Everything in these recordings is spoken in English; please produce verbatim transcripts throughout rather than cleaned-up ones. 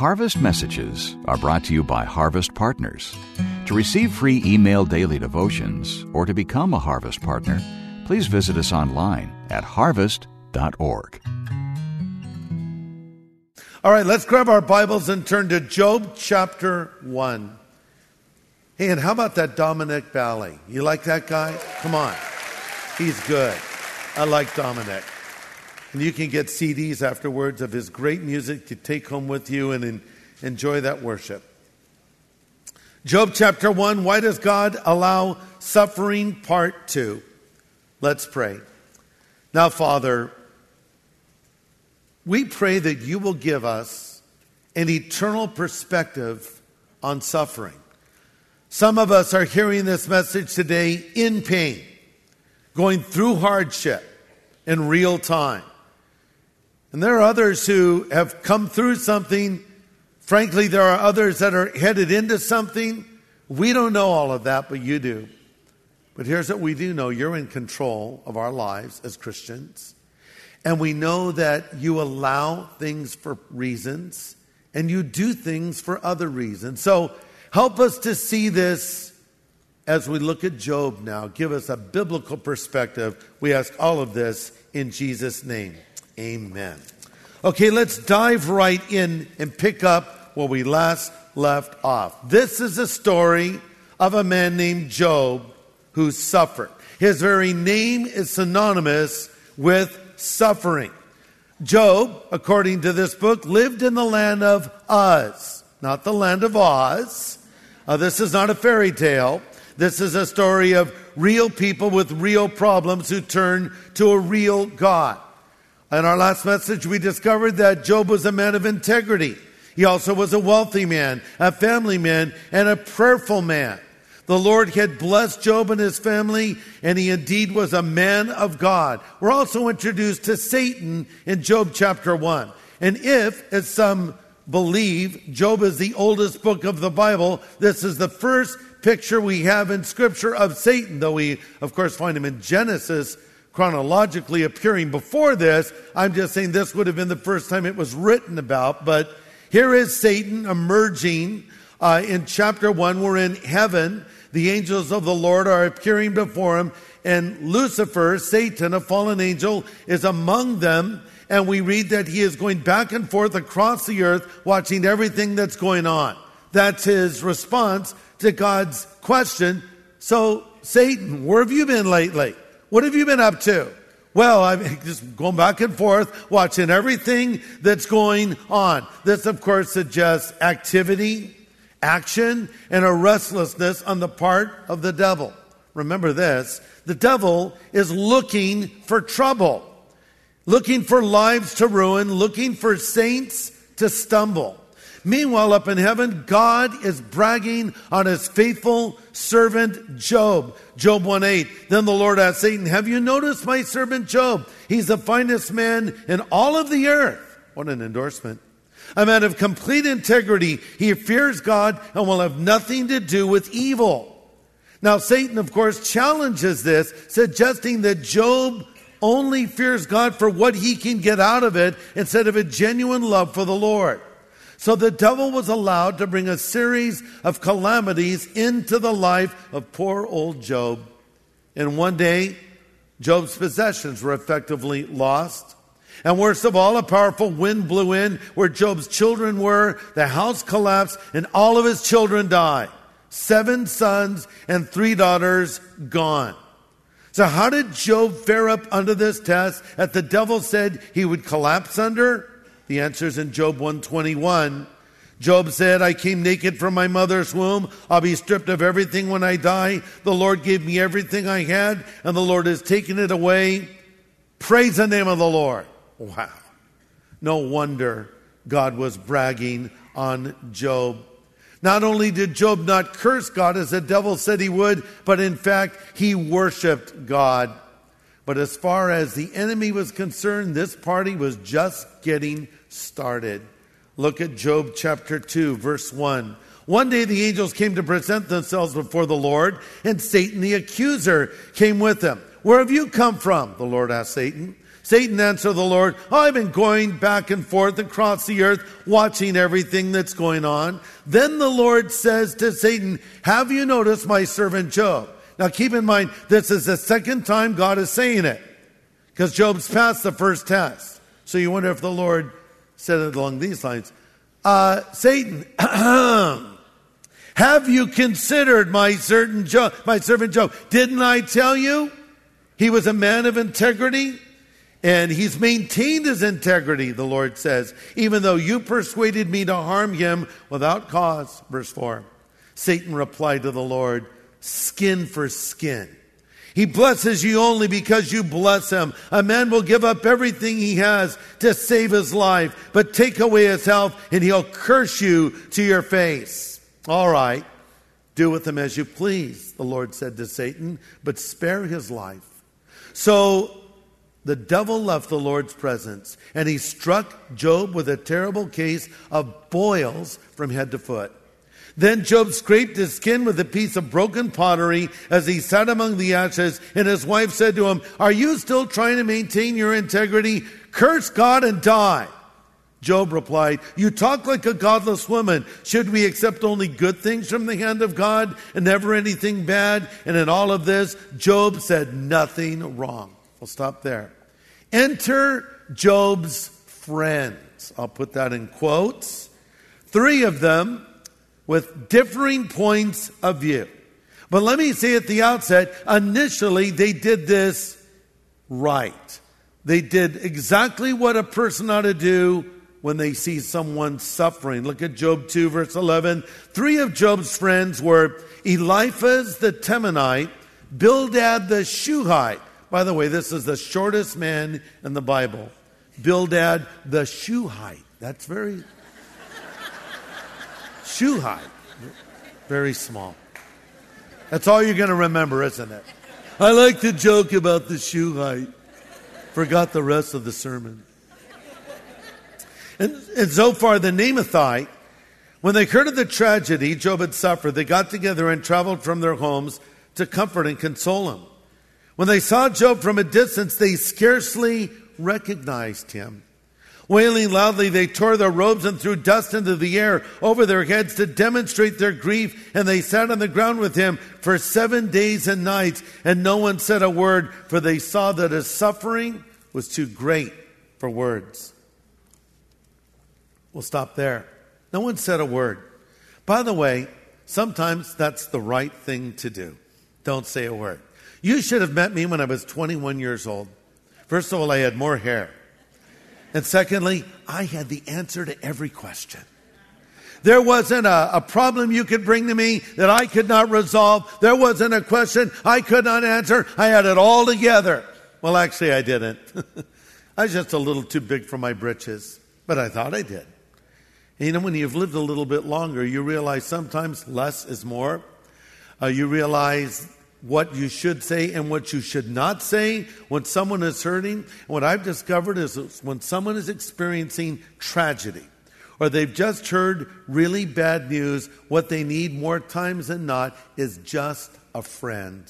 Harvest Messages are brought to you by Harvest Partners. To receive free email daily devotions or to become a Harvest Partner, please visit us online at harvest dot org. All right, let's grab our Bibles and turn to Job chapter one. Hey, and how about that Dominic Bally? You like that guy? Come on. He's good. I like Dominic. And you can get C Ds afterwards of his great music to take home with you and in, enjoy that worship. Job chapter one, why does God allow suffering? Part two. Let's pray. Now, Father, we pray that you will give us an eternal perspective on suffering. Some of us are hearing this message today in pain, going through hardship in real time. And there are others who have come through something. Frankly, there are others that are headed into something. We don't know all of that, but you do. But here's what we do know. You're in control of our lives as Christians. And we know that you allow things for reasons, and you do things for other reasons. So help us to see this as we look at Job now. Give us a biblical perspective. We ask all of this in Jesus' name. Amen. Okay, let's dive right in and pick up where we last left off. This is a story of a man named Job who suffered. His very name is synonymous with suffering. Job, according to this book, lived in the land of Uz, not the land of Oz. Uh, this is not a fairy tale. This is a story of real people with real problems who turn to a real God. In our last message, we discovered that Job was a man of integrity. He also was a wealthy man, a family man, and a prayerful man. The Lord had blessed Job and his family, and he indeed was a man of God. We're also introduced to Satan in Job chapter one. And if, as some believe, Job is the oldest book of the Bible, this is the first picture we have in Scripture of Satan, though we, of course, find him in Genesis chronologically appearing before this. I'm just saying this would have been the first time it was written about. But here is Satan emerging Uh, in chapter one. We're in heaven. The angels of the Lord are appearing before him, and Lucifer, Satan, a fallen angel, is among them. And we read that he is going back and forth across the earth, watching everything that's going on. That's his response to God's question. So, Satan, where have you been lately? What have you been up to? Well, I'm just going back and forth, watching everything that's going on. This, of course, suggests activity, action, and a restlessness on the part of the devil. Remember this, the devil is looking for trouble, looking for lives to ruin, looking for saints to stumble. Meanwhile, up in heaven, God is bragging on his faithful servant Job. Job one eight, then the Lord asked Satan, have you noticed my servant Job? He's the finest man in all of the earth. What an endorsement. A man of complete integrity. He fears God and will have nothing to do with evil. Now, Satan, of course, challenges this, suggesting that Job only fears God for what he can get out of it instead of a genuine love for the Lord. So the devil was allowed to bring a series of calamities into the life of poor old Job. And one day, Job's possessions were effectively lost. And worst of all, a powerful wind blew in where Job's children were. The house collapsed and all of his children died. Seven sons and three daughters gone. So how did Job fare up under this test that the devil said he would collapse under? The answer is in Job one twenty-one. Job said, I came naked from my mother's womb. I'll be stripped of everything when I die. The Lord gave me everything I had, and the Lord has taken it away. Praise the name of the Lord. Wow. No wonder God was bragging on Job. Not only did Job not curse God as the devil said he would, but in fact, he worshiped God. But as far as the enemy was concerned, this party was just getting started. Look at Job chapter two, verse one. One day the angels came to present themselves before the Lord, and Satan the accuser came with them. Where have you come from? The Lord asked Satan. Satan answered the Lord, oh, I've been going back and forth across the earth, watching everything that's going on. Then the Lord says to Satan, have you noticed my servant Job? Now keep in mind, this is the second time God is saying it, because Job's passed the first test. So you wonder if the Lord said it along these lines. Uh, Satan, have you considered my certain Job, my servant Job? Didn't I tell you he was a man of integrity? And he's maintained his integrity, the Lord says, even though you persuaded me to harm him without cause. Verse four. Satan replied to the Lord, skin for skin. He blesses you only because you bless him. A man will give up everything he has to save his life, but take away his health and he'll curse you to your face. All right, do with him as you please, the Lord said to Satan, but spare his life. So the devil left the Lord's presence, and he struck Job with a terrible case of boils from head to foot. Then Job scraped his skin with a piece of broken pottery as he sat among the ashes, and his wife said to him, are you still trying to maintain your integrity? Curse God and die. Job replied, you talk like a godless woman. Should we accept only good things from the hand of God and never anything bad? And in all of this, Job said nothing wrong. We'll stop there. Enter Job's friends. I'll put that in quotes. Three of them with differing points of view. But let me say at the outset, initially they did this right. They did exactly what a person ought to do when they see someone suffering. Look at Job two, verse eleven. Three of Job's friends were Eliphaz the Temanite, Bildad the Shuhite. By the way, this is the shortest man in the Bible. Bildad the Shuhite. That's very... Shuhite. Very small. That's all you're going to remember, isn't it? I like to joke about the Shuhite. Forgot the rest of the sermon. And, and so far, the Namathite, when they heard of the tragedy Job had suffered, they got together and traveled from their homes to comfort and console him. When they saw Job from a distance, they scarcely recognized him. Wailing loudly, they tore their robes and threw dust into the air over their heads to demonstrate their grief, and they sat on the ground with him for seven days and nights, and no one said a word, for they saw that his suffering was too great for words. We'll stop there. No one said a word. By the way, sometimes that's the right thing to do. Don't say a word. You should have met me when I was twenty-one years old. First of all, I had more hair. And secondly, I had the answer to every question. There wasn't a, a problem you could bring to me that I could not resolve. There wasn't a question I could not answer. I had it all together. Well, actually, I didn't. I was just a little too big for my britches, but I thought I did. And you know, when you've lived a little bit longer, you realize sometimes less is more. Uh, you realize what you should say and what you should not say when someone is hurting. And what I've discovered is when someone is experiencing tragedy or they've just heard really bad news, what they need more times than not is just a friend.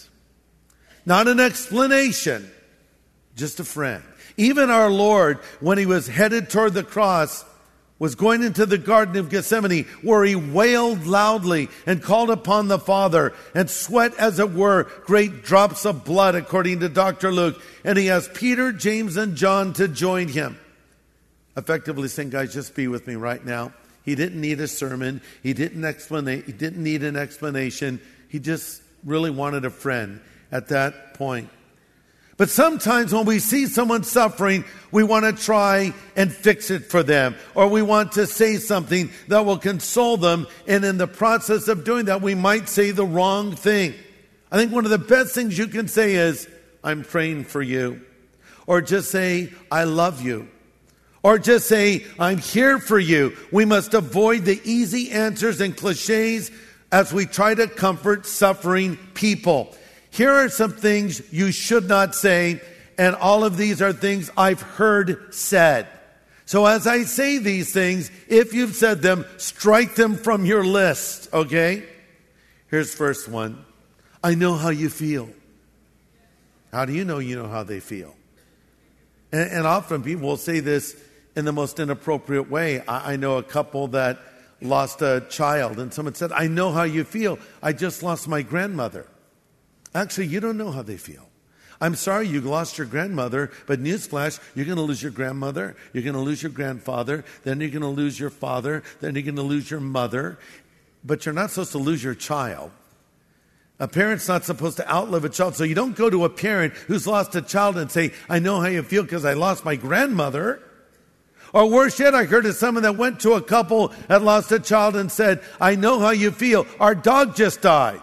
Not an explanation, just a friend. Even our Lord, when he was headed toward the cross, was going into the Garden of Gethsemane, where he wailed loudly and called upon the Father, and sweat, as it were, great drops of blood, according to Doctor Luke. And he asked Peter, James, and John to join him. Effectively saying, guys, just be with me right now. He didn't need a sermon. He didn't explain. He didn't need an explanation. He just really wanted a friend at that point. But sometimes when we see someone suffering, we want to try and fix it for them, or we want to say something that will console them, and in the process of doing that, we might say the wrong thing. I think one of the best things you can say is, I'm praying for you, or just say, I love you, or just say, I'm here for you. We must avoid the easy answers and cliches as we try to comfort suffering people. Here are some things you should not say, and all of these are things I've heard said. So as I say these things, if you've said them, strike them from your list, okay? Here's first one. I know how you feel. How do you know you know how they feel? And, and often people will say this in the most inappropriate way. I, I know a couple that lost a child, and someone said, I know how you feel. I just lost my grandmother. Actually, you don't know how they feel. I'm sorry you lost your grandmother, but newsflash, you're going to lose your grandmother, you're going to lose your grandfather, then you're going to lose your father, then you're going to lose your mother, but you're not supposed to lose your child. A parent's not supposed to outlive a child, so you don't go to a parent who's lost a child and say, I know how you feel because I lost my grandmother. Or worse yet, I heard of someone that went to a couple that lost a child and said, I know how you feel. Our dog just died.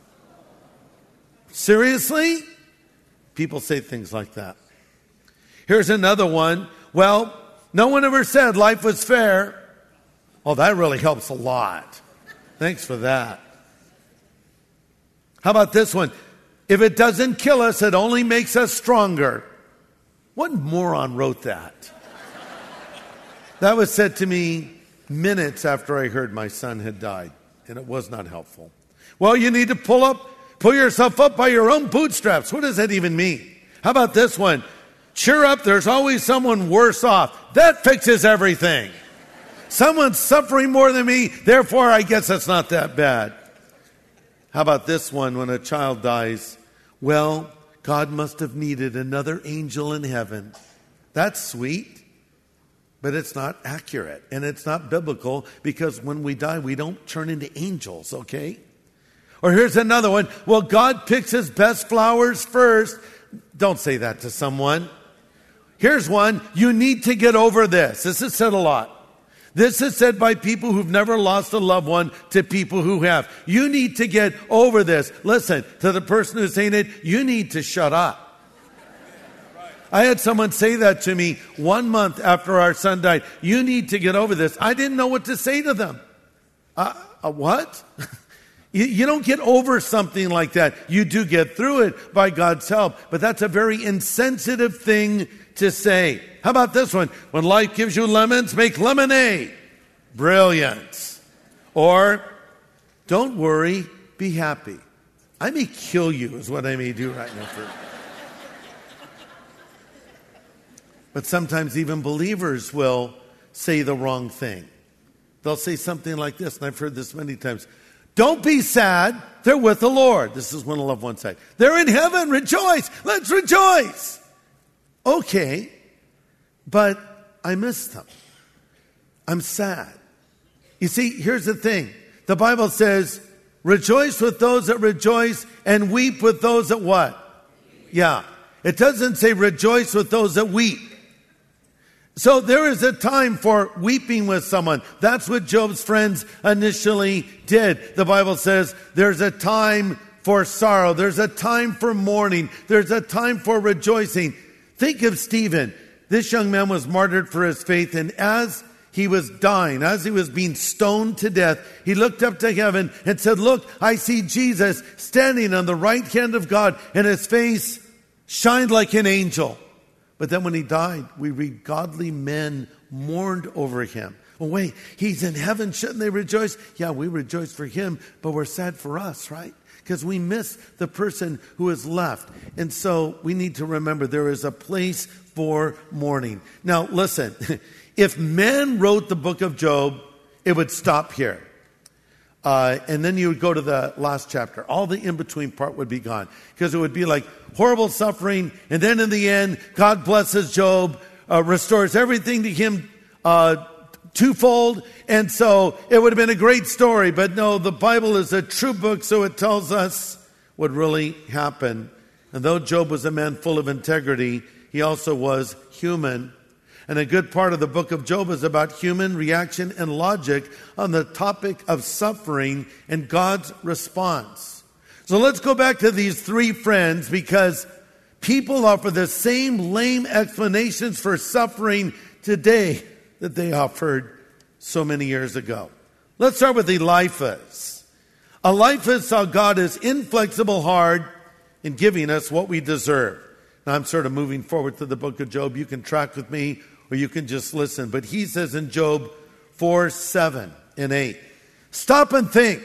Seriously? People say things like that. Here's another one. Well, no one ever said life was fair. Oh, that really helps a lot. Thanks for that. How about this one? If it doesn't kill us, it only makes us stronger. What moron wrote that? That was said to me minutes after I heard my son had died, and it was not helpful. Well, you need to pull up, pull yourself up by your own bootstraps. What does that even mean? How about this one? Cheer up, there's always someone worse off. That fixes everything. Someone's suffering more than me, therefore I guess it's not that bad. How about this one? When a child dies, well, God must have needed another angel in heaven. That's sweet. But it's not accurate, and it's not biblical, because when we die, we don't turn into angels, okay? Or here's another one. Well, God picks his best flowers first. Don't say that to someone. Here's one. You need to get over this. This is said a lot. This is said by people who've never lost a loved one to people who have. You need to get over this. Listen, to the person who's saying it, you need to shut up. I had someone say that to me one month after our son died. You need to get over this. I didn't know what to say to them. Uh, uh, what? you, you don't get over something like that. You do get through it by God's help. But that's a very insensitive thing to say. How about this one? When life gives you lemons, make lemonade. Brilliant. Or, don't worry, be happy. I may kill you is what I may do right now for But sometimes even believers will say the wrong thing. They'll say something like this, and I've heard this many times. Don't be sad. They're with the Lord. This is when a loved one said. They're in heaven. Rejoice. Let's rejoice. Okay, but I miss them. I'm sad. You see, here's the thing. The Bible says, rejoice with those that rejoice and weep with those that what? Yeah. It doesn't say rejoice with those that weep. So there is a time for weeping with someone. That's what Job's friends initially did. The Bible says there's a time for sorrow. There's a time for mourning. There's a time for rejoicing. Think of Stephen. This young man was martyred for his faith, and as he was dying, as he was being stoned to death, he looked up to heaven and said, look, I see Jesus standing on the right hand of God, and his face shined like an angel. But then when he died, we read godly men mourned over him. Oh, wait, he's in heaven. Shouldn't they rejoice? Yeah, we rejoice for him, but we're sad for us, right? Because we miss the person who is left. And so we need to remember there is a place for mourning. Now, listen, if men wrote the book of Job, it would stop here. Uh, and then you would go to the last chapter. All the in-between part would be gone. Because it would be like horrible suffering. And then in the end, God blesses Job, uh, restores everything to him uh, twofold. And so it would have been a great story. But no, the Bible is a true book, so it tells us what really happened. And though Job was a man full of integrity, he also was human. And a good part of the book of Job is about human reaction and logic on the topic of suffering and God's response. So let's go back to these three friends, because people offer the same lame explanations for suffering today that they offered so many years ago. Let's start with Eliphaz. Eliphaz saw God as inflexible hard in giving us what we deserve. Now I'm sort of moving forward to the book of Job. You can track with me, or you can just listen. But he says in Job four, seven and eight, stop and think.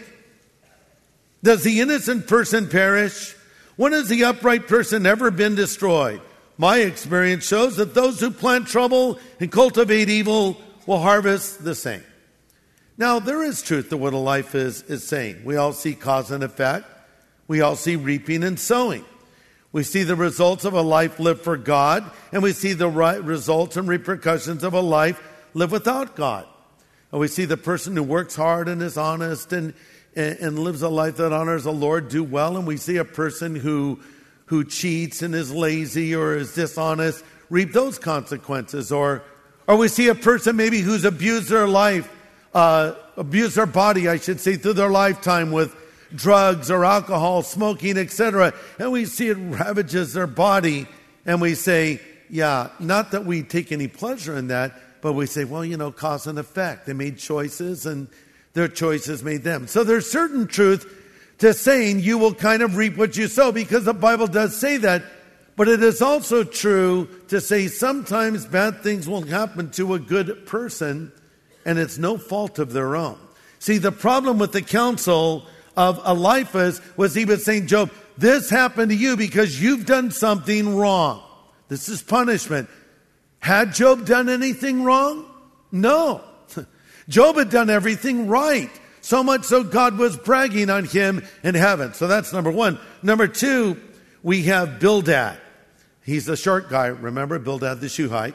Does the innocent person perish? When has the upright person ever been destroyed? my experience shows that those who plant trouble and cultivate evil will harvest the same. Now, there is truth to what a life is, is saying. We all see cause and effect. We all see reaping and sowing. We see the results of a life lived for God, and we see the right results and repercussions of a life lived without God. And we see the person who works hard and is honest and, and, and lives a life that honors the Lord do well, and we see a person who, who cheats and is lazy or is dishonest reap those consequences. Or, or we see a person maybe who's abused their life, uh, abused their body, I should say, through their lifetime with drugs or alcohol, smoking, et cetera. And we see it ravages their body, and we say, yeah, not that we take any pleasure in that, but we say, well, you know, cause and effect. They made choices, and their choices made them. So there's certain truth to saying you will kind of reap what you sow, because the Bible does say that. But it is also true to say sometimes bad things will happen to a good person, and it's no fault of their own. See, the problem with the counsel of Eliphaz was he was saying, Job, this happened to you because you've done something wrong. This is punishment. Had Job done anything wrong? No. Job had done everything right. So much so God was bragging on him in heaven. So that's number one. Number two, we have Bildad. He's the short guy, remember? Bildad the Shuhite.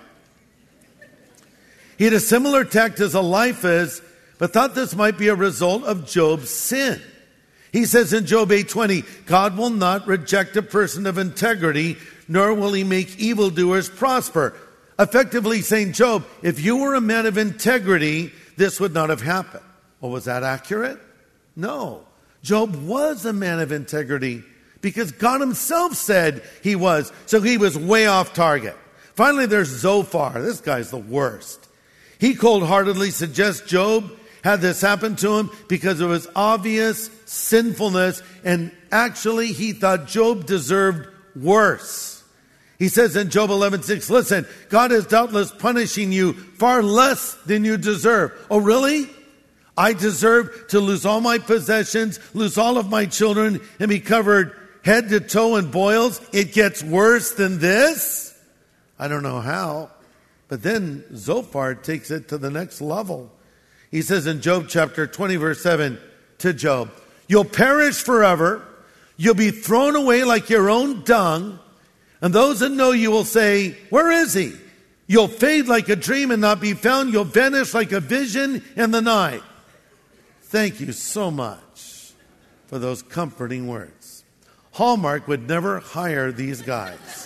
He had a similar tact as Eliphaz, but thought this might be a result of Job's sin. He says in Job eight twenty, God will not reject a person of integrity, nor will he make evildoers prosper. Effectively saying, Job, if you were a man of integrity, this would not have happened. Well, was that accurate? No. Job was a man of integrity because God himself said he was. So he was way off target. Finally, there's Zophar. This guy's the worst. He cold-heartedly suggests Job had this happen to him because of his obvious sinfulness, and actually he thought Job deserved worse. He says in Job eleven six, listen, God is doubtless punishing you far less than you deserve. Oh, really? I deserve to lose all my possessions, lose all of my children, and be covered head to toe in boils? It gets worse than this? I don't know how. But then Zophar takes it to the next level. He says in Job chapter twenty, verse seven, to Job, you'll perish forever. You'll be thrown away like your own dung. And those that know you will say, where is he? You'll fade like a dream and not be found. You'll vanish like a vision in the night. Thank you so much for those comforting words. Hallmark would never hire these guys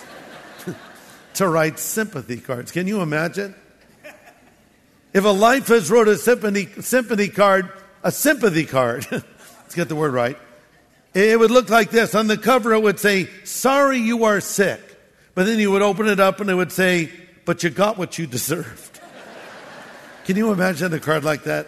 to write sympathy cards. Can you imagine? If Eliphaz wrote a symphony, symphony card, a sympathy card, let's get the word right, it would look like this. On the cover it would say, sorry you are sick. But then you would open it up and it would say, but you got what you deserved. Can you imagine a card like that?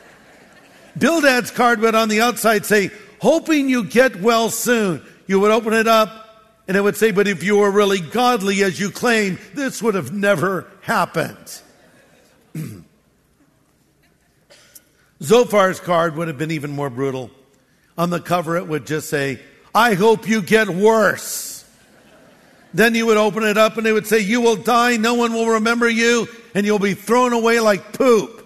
Bildad's card would on the outside say, hoping you get well soon. You would open it up and it would say, but if you were really godly as you claim, this would have never happened. Zophar's card would have been even more brutal. On the cover it would just say, I hope you get worse. Then you would open it up and it would say, you will die, no one will remember you, and you'll be thrown away like poop.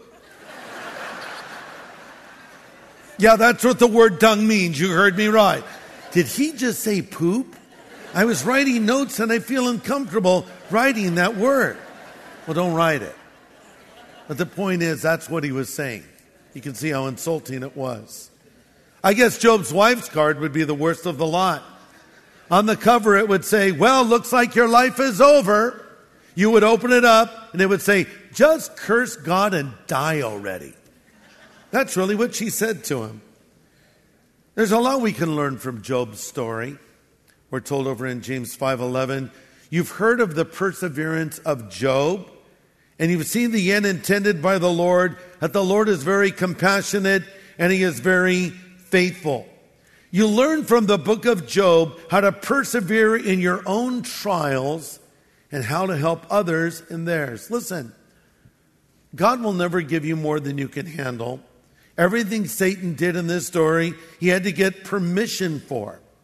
Yeah, that's what the word dung means. You heard me right. Did he just say poop? I was writing notes and I feel uncomfortable writing that word. Well, don't write it. But the point is, that's what he was saying. You can see how insulting it was. I guess Job's wife's card would be the worst of the lot. On the cover it would say, well, looks like your life is over. You would open it up and it would say, just curse God and die already. That's really what she said to him. There's a lot we can learn from Job's story. We're told over in James five eleven, you've heard of the perseverance of Job, and you've seen the end intended by the Lord, that the Lord is very compassionate and he is very faithful. You learn from the book of Job how to persevere in your own trials and how to help others in theirs. Listen, God will never give you more than you can handle. Everything Satan did in this story, he had to get permission for.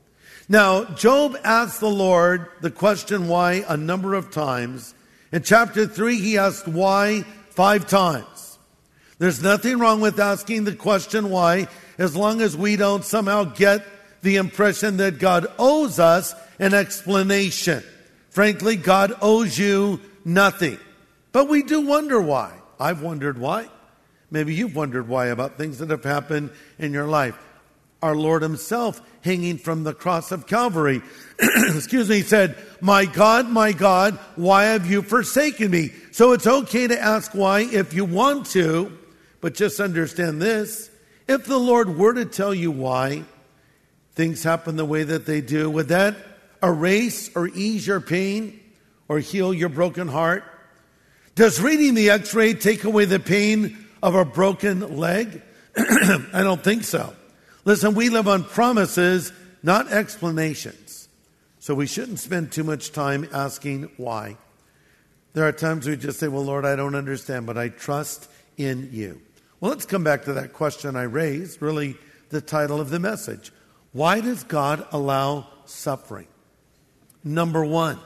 Now, Job asked the Lord the question why a number of times. In chapter three, he asked why five times. There's nothing wrong with asking the question why, as long as we don't somehow get the impression that God owes us an explanation. Frankly, God owes you nothing. But we do wonder why. I've wondered why. Maybe you've wondered why about things that have happened in your life. Our Lord himself, hanging from the cross of Calvary, excuse me, said, "My God, my God, why have you forsaken me?" So it's okay to ask why if you want to, but just understand this. If the Lord were to tell you why things happen the way that they do, would that erase or ease your pain or heal your broken heart? Does reading the x-ray take away the pain of a broken leg? I don't think so. Listen, we live on promises, not explanations. So we shouldn't spend too much time asking why. There are times we just say, "Well, Lord, I don't understand, but I trust in you." Well, let's come back to that question I raised, really the title of the message. Why does God allow suffering? Number one,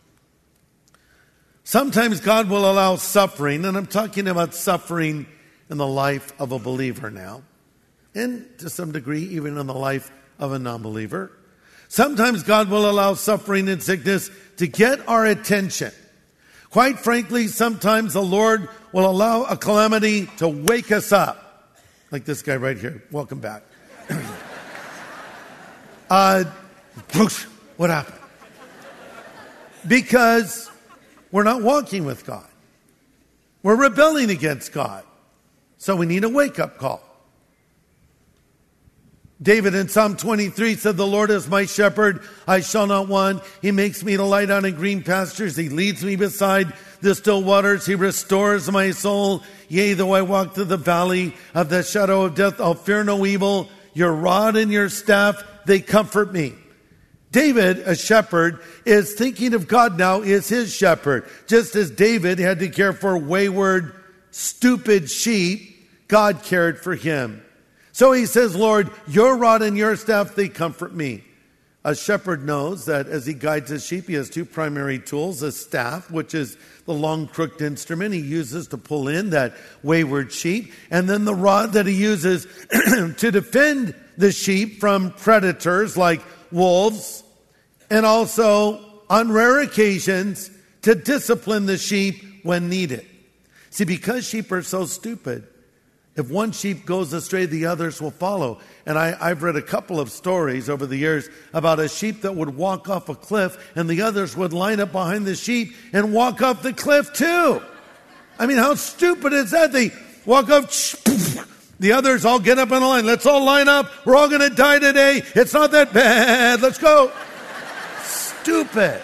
sometimes God will allow suffering, and I'm talking about suffering in the life of a believer now, and to some degree, even in the life of a non-believer. Sometimes God will allow suffering and sickness to get our attention. Quite frankly, sometimes the Lord will allow a calamity to wake us up. Like this guy right here. Welcome back. uh, what happened? Because we're not walking with God. We're rebelling against God. So we need a wake-up call. David in Psalm twenty-three said, "The Lord is my shepherd, I shall not want. He makes me to lie down in green pastures. He leads me beside the still waters. He restores my soul. Yea, though I walk through the valley of the shadow of death, I'll fear no evil. Your rod and your staff, they comfort me." David, a shepherd, is thinking of God now as his shepherd. Just as David had to care for wayward, stupid sheep, God cared for him. So he says, "Lord, your rod and your staff, they comfort me." A shepherd knows that as he guides his sheep, he has two primary tools: a staff, which is the long crooked instrument he uses to pull in that wayward sheep, and then the rod that he uses to defend the sheep from predators like wolves, and also, on rare occasions, to discipline the sheep when needed. See, because sheep are so stupid, if one sheep goes astray, the others will follow. And I, I've read a couple of stories over the years about a sheep that would walk off a cliff and the others would line up behind the sheep and walk off the cliff too. I mean, how stupid is that? They walk up, the others all get up in a line. Let's all line up. We're all going to die today. It's not that bad. Let's go. Stupid.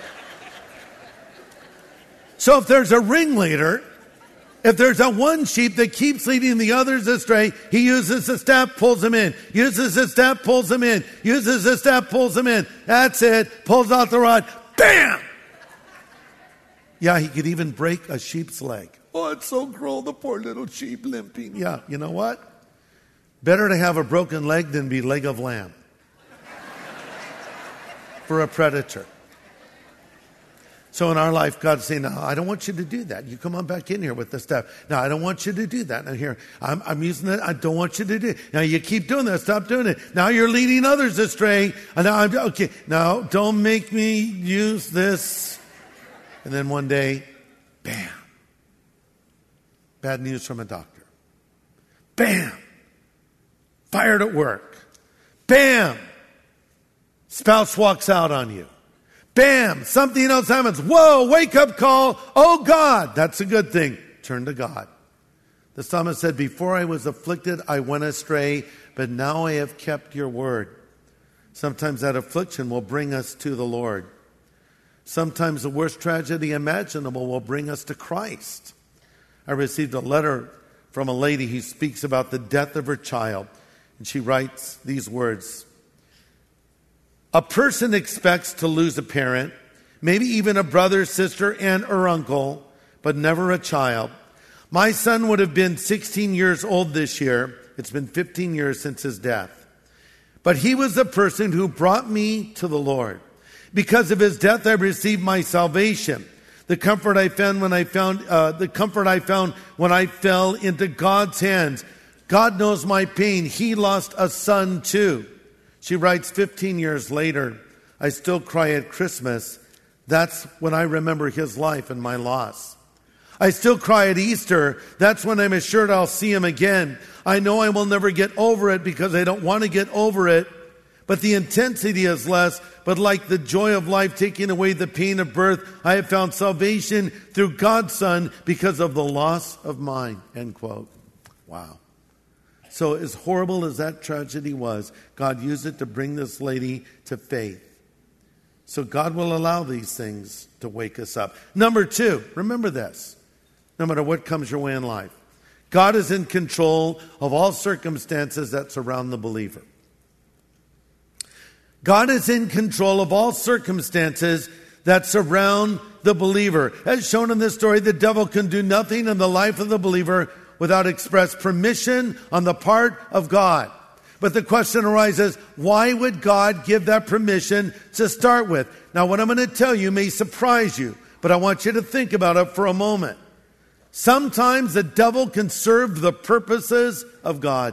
So if there's a ringleader, if there's a one sheep that keeps leading the others astray, he uses the staff, pulls them in. Uses the staff, pulls them in. Uses the staff, pulls them in. That's it. Pulls out the rod. Bam! Yeah, he could even break a sheep's leg. Oh, it's so cruel, the poor little sheep limping. Yeah, you know what? Better to have a broken leg than be leg of lamb for a predator. So in our life, God's saying, "No, I don't want you to do that. You come on back in here with the stuff. No, I don't want you to do that. Now here, I'm, I'm using it. I don't want you to do it. Now you keep doing that. Stop doing it. Now you're leading others astray. And now I'm, okay, now don't make me use this." And then one day, bam. Bad news from a doctor. Bam. Fired at work. Bam. Spouse walks out on you. Bam, something else happens. Whoa, wake up call. Oh God, that's a good thing. Turn to God. The psalmist said, "Before I was afflicted, I went astray, but now I have kept your word." Sometimes that affliction will bring us to the Lord. Sometimes the worst tragedy imaginable will bring us to Christ. I received a letter from a lady who speaks about the death of her child, and she writes these words: "A person expects to lose a parent, maybe even a brother, sister, aunt, or uncle, but never a child. My son would have been sixteen years old this year. It's been fifteen years since his death. but he was the person who brought me to the Lord. Because of his death, I received my salvation. The comfort I found when I found, uh, the comfort I found when I fell into God's hands. God knows my pain. He lost a son too. She writes, fifteen years later, I still cry at Christmas. That's when I remember his life and my loss. I still cry at Easter. That's when I'm assured I'll see him again. I know I will never get over it because I don't want to get over it. But the intensity is less. But like the joy of life taking away the pain of birth, I have found salvation through God's Son because of the loss of mine. End quote. Wow. So as horrible as that tragedy was, God used it to bring this lady to faith. So God will allow these things to wake us up. Number two, remember this. No matter what comes your way in life, God is in control of all circumstances that surround the believer. God is in control of all circumstances that surround the believer. As shown in this story, the devil can do nothing in the life of the believer without express permission on the part of God. But the question arises, why would God give that permission to start with? Now, what I'm going to tell you may surprise you, but I want you to think about it for a moment. Sometimes the devil can serve the purposes of God.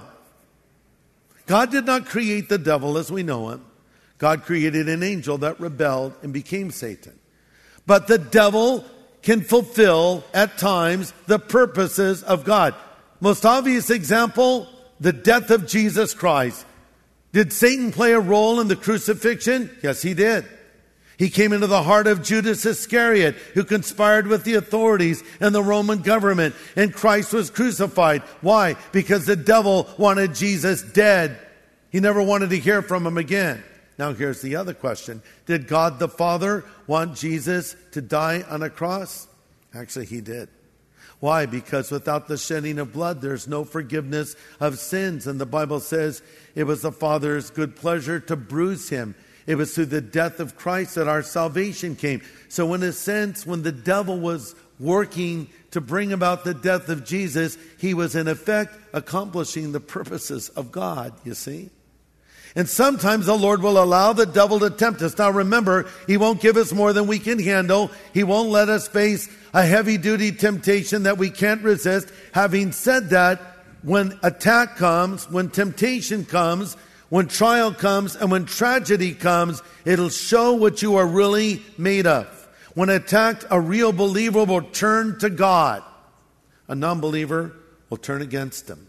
God did not create the devil as we know him. God created an angel that rebelled and became Satan. But the devil can fulfill at times the purposes of God. Most obvious example, the death of Jesus Christ. Did Satan play a role in the crucifixion? Yes, he did. He came into the heart of Judas Iscariot, who conspired with the authorities and the Roman government, and Christ was crucified. Why? Because the devil wanted Jesus dead. He never wanted to hear from him again. Now here's the other question. Did God the Father want Jesus to die on a cross? Actually, he did. Why? Because without the shedding of blood, there's no forgiveness of sins. And the Bible says it was the Father's good pleasure to bruise him. It was through the death of Christ that our salvation came. So in a sense, when the devil was working to bring about the death of Jesus, he was in effect accomplishing the purposes of God, you see. And sometimes the Lord will allow the devil to tempt us. Now remember, he won't give us more than we can handle. He won't let us face a heavy-duty temptation that we can't resist. Having said that, when attack comes, when temptation comes, when trial comes, and when tragedy comes, it'll show what you are really made of. When attacked, a real believer will turn to God. A non-believer will turn against him.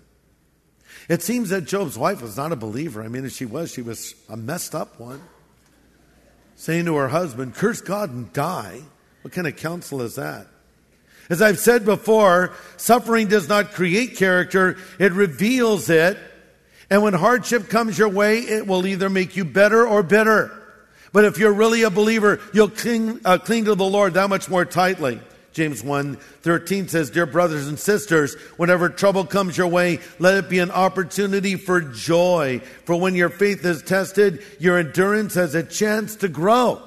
It seems that Job's wife was not a believer. I mean, if she was, she was a messed up one. Saying to her husband, curse God and die. What kind of counsel is that? As I've said before, suffering does not create character. It reveals it. And when hardship comes your way, it will either make you better or bitter. But if you're really a believer, you'll cling, uh, cling to the Lord that much more tightly. James one thirteen says, dear brothers and sisters, whenever trouble comes your way, let it be an opportunity for joy. For when your faith is tested, your endurance has a chance to grow.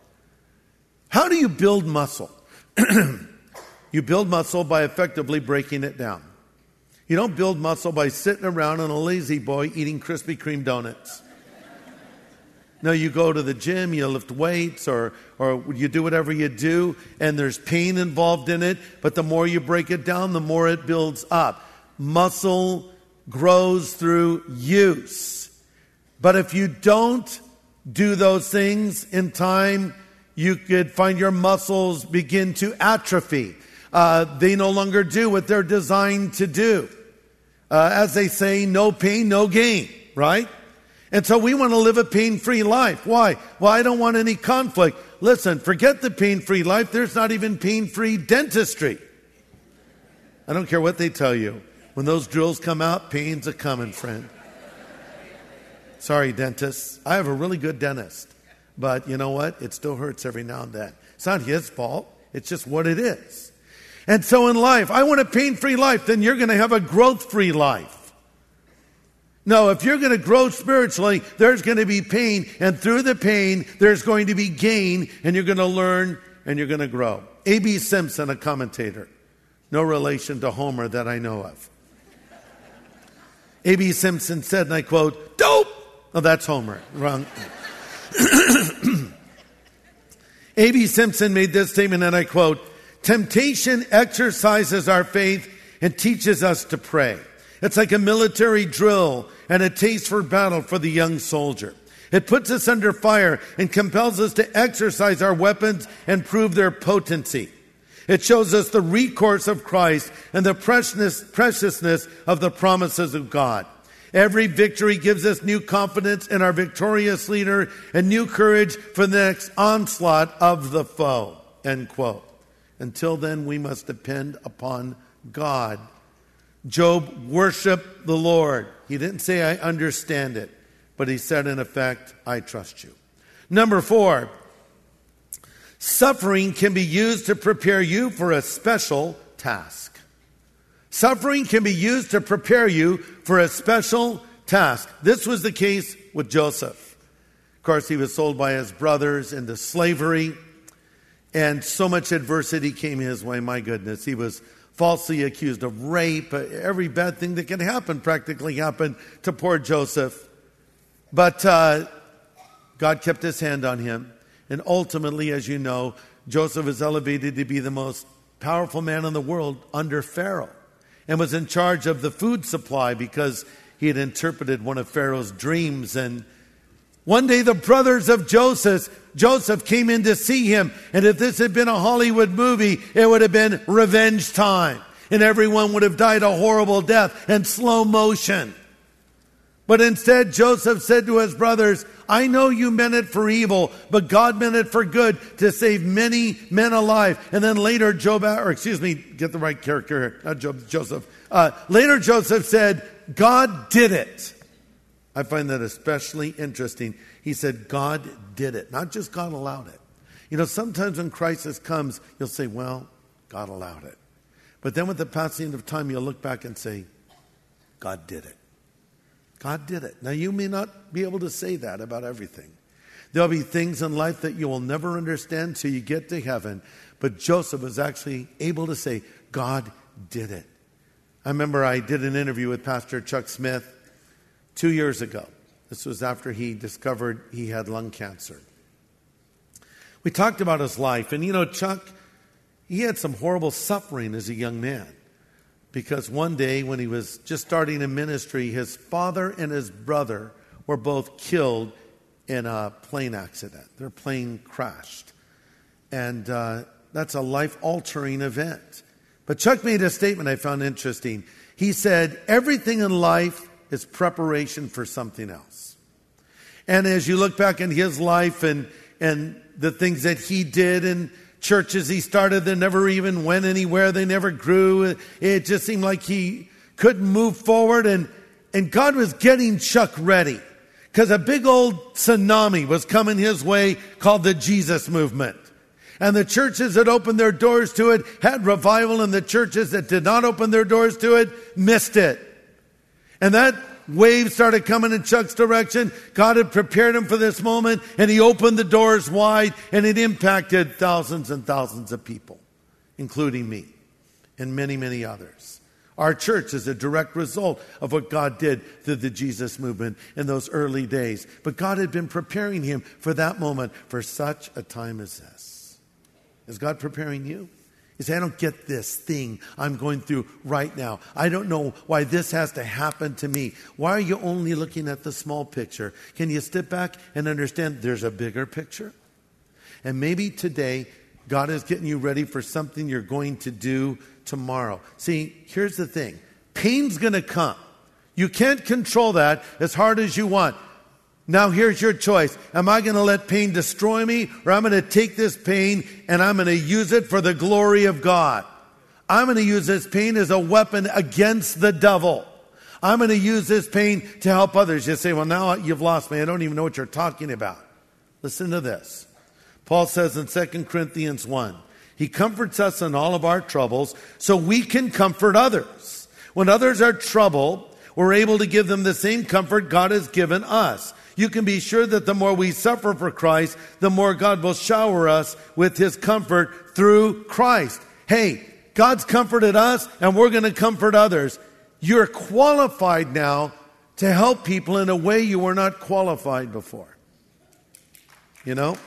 How do you build muscle? You build muscle by effectively breaking it down. You don't build muscle by sitting around on a lazy boy eating Krispy Kreme donuts. No, you go to the gym, you lift weights, or or you do whatever you do, and there's pain involved in it, but the more you break it down, the more it builds up. Muscle grows through use. But if you don't do those things in time, you could find your muscles begin to atrophy. Uh, they no longer do what they're designed to do. Uh, as they say, no pain, no gain, right? And so we want to live a pain-free life. Why? Well, I don't want any conflict. Listen, forget the pain-free life. There's not even pain-free dentistry. I don't care what they tell you. When those drills come out, pain's a coming, friend. Sorry, dentists. I have a really good dentist. But you know what? It still hurts every now and then. It's not his fault. It's just what it is. And so in life, I want a pain-free life. Then you're going to have a growth-free life. No, if you're going to grow spiritually, there's going to be pain. And through the pain, there's going to be gain. And you're going to learn and you're going to grow. A B Simpson, a commentator. No relation to Homer that I know of. A B Simpson said, and I quote, dope! Oh, that's Homer. Wrong. A B Simpson made this statement, and I quote, "Temptation exercises our faith and teaches us to pray. It's like a military drill and a taste for battle for the young soldier. It puts us under fire and compels us to exercise our weapons and prove their potency. It shows us the recourse of Christ and the preciousness, preciousness of the promises of God. Every victory gives us new confidence in our victorious leader and new courage for the next onslaught of the foe." End quote. Until then, we must depend upon God. Job worshiped the Lord. He didn't say, "I understand it," but he said, in effect, "I trust you." Number four, suffering can be used to prepare you for a special task. Suffering can be used to prepare you for a special task. This was the case with Joseph. Of course, he was sold by his brothers into slavery, and so much adversity came his way. My goodness, he was falsely accused of rape. Every bad thing that can happen practically happened to poor Joseph. But uh, God kept his hand on him. And ultimately, as you know, Joseph was elevated to be the most powerful man in the world under Pharaoh, and was in charge of the food supply because he had interpreted one of Pharaoh's dreams. And one day the brothers of Joseph, Joseph came in to see him. And if this had been a Hollywood movie, it would have been revenge time. And everyone would have died a horrible death in slow motion. But instead, Joseph said to his brothers, "I know you meant it for evil, but God meant it for good to save many men alive." And then later, Job, or excuse me, get the right character here, not Job, Joseph. Uh, later, Joseph said, "God did it." I find that especially interesting. He said, "God did it," not just God allowed it. You know, sometimes when crisis comes, you'll say, "Well, God allowed it." But then with the passing of time, you'll look back and say, "God did it. God did it." Now, you may not be able to say that about everything. There'll be things in life that you will never understand till you get to heaven. But Joseph was actually able to say, "God did it." I remember I did an interview with Pastor Chuck Smith two years ago. This was after he discovered he had lung cancer. We talked about his life. And you know, Chuck, he had some horrible suffering as a young man. Because one day when he was just starting a ministry, his father and his brother were both killed in a plane accident. Their plane crashed. And uh, that's a life-altering event. But Chuck made a statement I found interesting. He said, everything in life is preparation for something else. And as you look back in his life and, and the things that he did and churches he started that never even went anywhere. They never grew. It just seemed like he couldn't move forward. And, and God was getting Chuck ready because a big old tsunami was coming his way called the Jesus movement. And the churches that opened their doors to it had revival, and the churches that did not open their doors to it missed it. And that wave started coming in Chuck's direction. God had prepared him for this moment, and he opened the doors wide, and it impacted thousands and thousands of people, including me and many, many others. Our church is a direct result of what God did through the Jesus movement in those early days. But God had been preparing him for that moment, for such a time as this. Is God preparing you? You say, I don't get this thing I'm going through right now. I don't know why this has to happen to me. Why are you only looking at the small picture? Can you step back and understand there's a bigger picture? And maybe today, God is getting you ready for something you're going to do tomorrow. See, here's the thing. Pain's going to come. You can't control that as hard as you want. Now here's your choice. Am I going to let pain destroy me, or I'm going to take this pain and I'm going to use it for the glory of God? I'm going to use this pain as a weapon against the devil. I'm going to use this pain to help others. You say, well, now you've lost me. I don't even know what you're talking about. Listen to this. Paul says in Second Corinthians one, he comforts us in all of our troubles so we can comfort others. When others are troubled, we're able to give them the same comfort God has given us. You can be sure that the more we suffer for Christ, the more God will shower us with his comfort through Christ. Hey, God's comforted us, and we're going to comfort others. You're qualified now to help people in a way you were not qualified before. You know?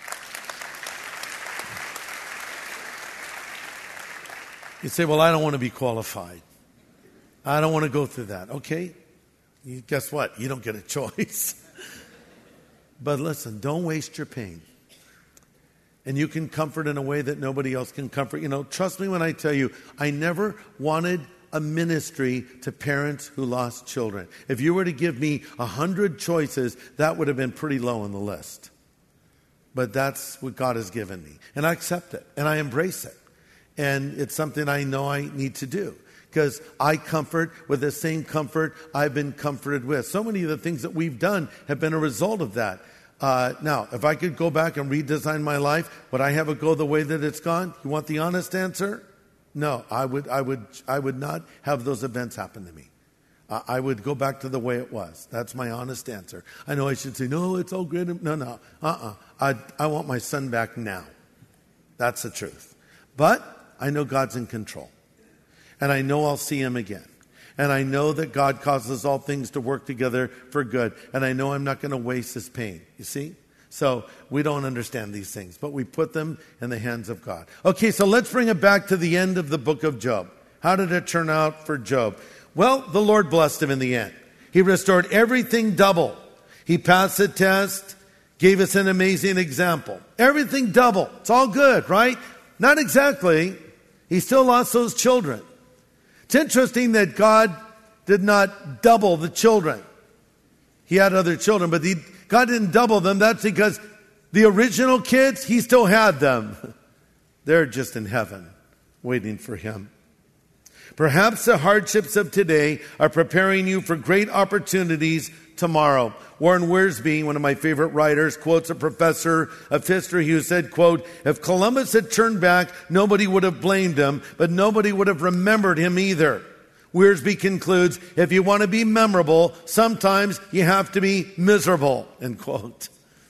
You say, well, I don't want to be qualified. I don't want to go through that. Okay, you, guess what? You don't get a choice. But listen, don't waste your pain. And you can comfort in a way that nobody else can comfort. You know, trust me when I tell you, I never wanted a ministry to parents who lost children. If you were to give me a hundred choices, that would have been pretty low on the list. But that's what God has given me. And I accept it. And I embrace it. And it's something I know I need to do. Because I comfort with the same comfort I've been comforted with. So many of the things that we've done have been a result of that. Uh, now, if I could go back and redesign my life, would I have it go the way that it's gone? You want the honest answer? No, I would, I would, I would not have those events happen to me. Uh, I would go back to the way it was. That's my honest answer. I know I should say, no, it's all great. No, no, uh-uh. I, I want my son back now. That's the truth. But I know God's in control. And I know I'll see him again. And I know that God causes all things to work together for good. And I know I'm not going to waste his pain. You see? So we don't understand these things, but we put them in the hands of God. Okay, so let's bring it back to the end of the book of Job. How did it turn out for Job? Well, the Lord blessed him in the end. He restored everything double. He passed the test, gave us an amazing example. Everything double. It's all good, right? Not exactly. He still lost those children. It's interesting that God did not double the children. He had other children, but he, God didn't double them. That's because the original kids, he still had them. They're just in heaven, waiting for him. Perhaps the hardships of today are preparing you for great opportunities tomorrow. Warren Wiersbe, one of my favorite writers, quotes a professor of history who said, quote, if Columbus had turned back, nobody would have blamed him, but nobody would have remembered him either. Wiersbe concludes, if you want to be memorable, sometimes you have to be miserable, end quote.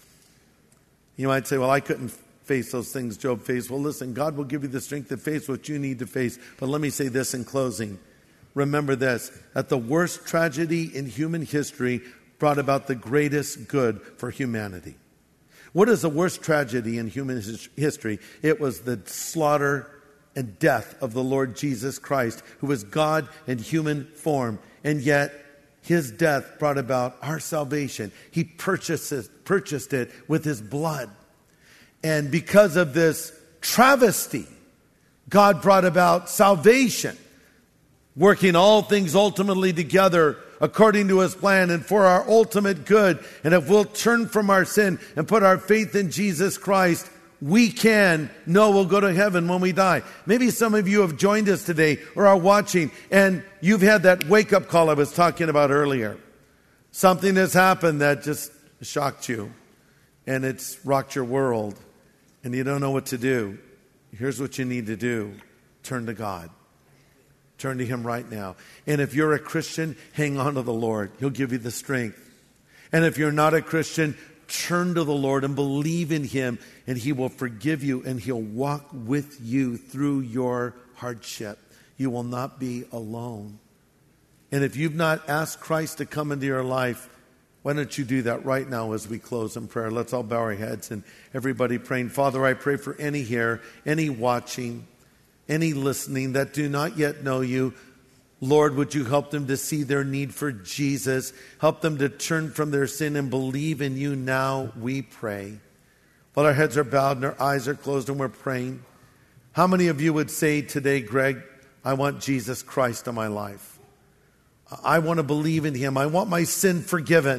You might say, well, I couldn't face those things Job faced. Well, listen, God will give you the strength to face what you need to face. But let me say this in closing. Remember this, that the worst tragedy in human history brought about the greatest good for humanity. What is the worst tragedy in human his- history? It was the slaughter and death of the Lord Jesus Christ, who was God in human form. And yet, his death brought about our salvation. He purchased it, purchased it with his blood. And because of this travesty, God brought about salvation, working all things ultimately together according to his plan and for our ultimate good. And if we'll turn from our sin and put our faith in Jesus Christ, we can know we'll go to heaven when we die. Maybe some of you have joined us today or are watching, and you've had that wake-up call I was talking about earlier. Something has happened that just shocked you, and it's rocked your world, and you don't know what to do. Here's what you need to do. Turn to God. Turn to him right now. And if you're a Christian, hang on to the Lord. He'll give you the strength. And if you're not a Christian, turn to the Lord and believe in him, and he will forgive you, and he'll walk with you through your hardship. You will not be alone. And if you've not asked Christ to come into your life, why don't you do that right now as we close in prayer? Let's all bow our heads and everybody praying. Father, I pray for any here, any watching, any listening that do not yet know you. Lord, would you help them to see their need for Jesus? Help them to turn from their sin and believe in you now, we pray. While our heads are bowed and our eyes are closed and we're praying, how many of you would say today, Greg, I want Jesus Christ in my life. I want to believe in him. I want my sin forgiven.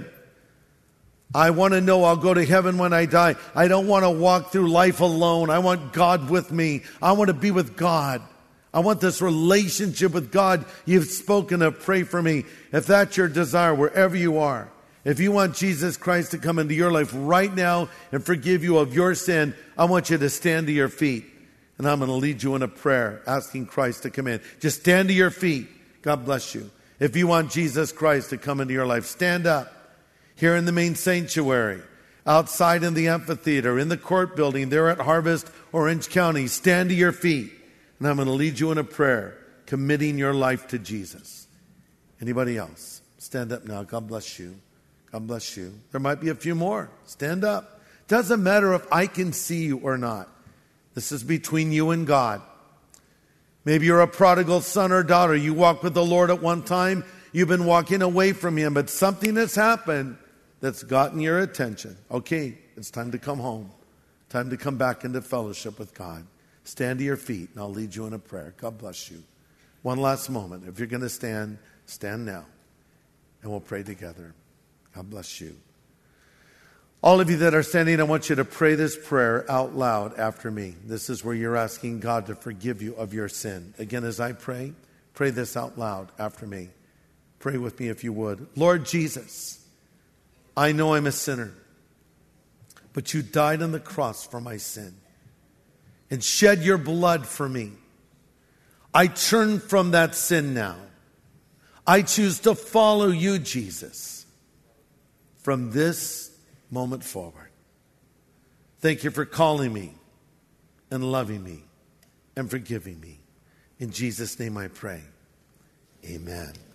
I want to know I'll go to heaven when I die. I don't want to walk through life alone. I want God with me. I want to be with God. I want this relationship with God you've spoken of. Pray for me. If that's your desire, wherever you are, if you want Jesus Christ to come into your life right now and forgive you of your sin, I want you to stand to your feet. And I'm going to lead you in a prayer asking Christ to come in. Just stand to your feet. God bless you. If you want Jesus Christ to come into your life, stand up. Here in the main sanctuary, outside in the amphitheater, in the court building, there at Harvest, Orange County, stand to your feet. And I'm going to lead you in a prayer, committing your life to Jesus. Anybody else? Stand up now. God bless you. God bless you. There might be a few more. Stand up. Doesn't matter if I can see you or not. This is between you and God. Maybe you're a prodigal son or daughter. You walked with the Lord at one time. You've been walking away from Him, but something has happened that's gotten your attention. Okay, it's time to come home. Time to come back into fellowship with God. Stand to your feet, and I'll lead you in a prayer. God bless you. One last moment. If you're going to stand, stand now, and we'll pray together. God bless you. All of you that are standing, I want you to pray this prayer out loud after me. This is where you're asking God to forgive you of your sin. Again, as I pray, pray this out loud after me. Pray with me if you would. Lord Jesus, I know I'm a sinner, but you died on the cross for my sin and shed your blood for me. I turn from that sin now. I choose to follow you, Jesus, from this moment forward. Thank you for calling me and loving me and forgiving me. In Jesus' name I pray. Amen.